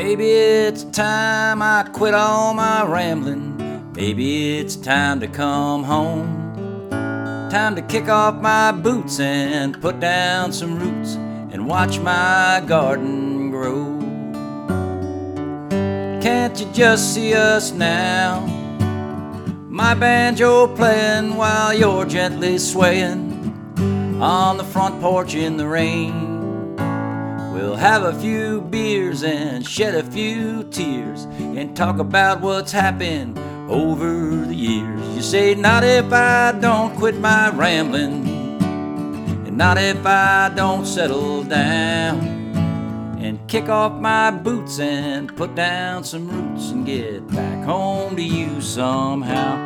Maybe it's time I quit all my rambling. Maybe it's time to come home. Time to kick off my boots and put down some roots and watch my garden grow. Can't you just see us now? My banjo playing while you're gently swaying on the front porch in the rain. We'll have a few beers and shed a few tears and talk about what's happened over the years. You say, not if I don't quit my rambling, and not if I don't settle down and kick off my boots and put down some roots and get back home to you somehow.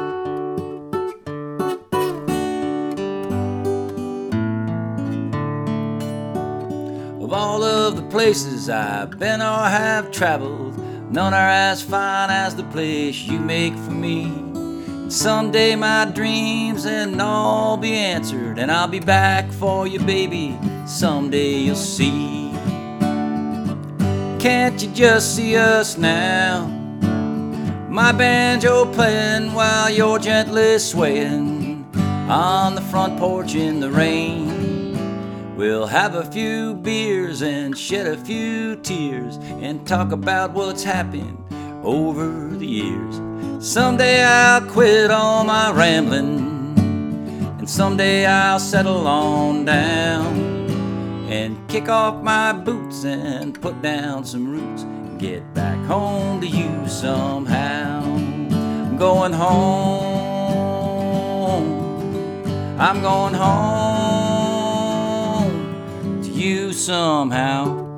Of all of the places I've been or have traveled, none are as fine as the place you make for me. And someday my dreams and all be answered, and I'll be back for you, baby. Someday you'll see. Can't you just see us now? My banjo playing while you're gently swaying on the front porch in the rain. We'll have a few beers and shed a few tears and talk about what's happened over the years. Someday I'll quit all my rambling, and someday I'll settle on down and kick off my boots and put down some roots and get back home to you somehow. I'm going home. I'm going home to you somehow.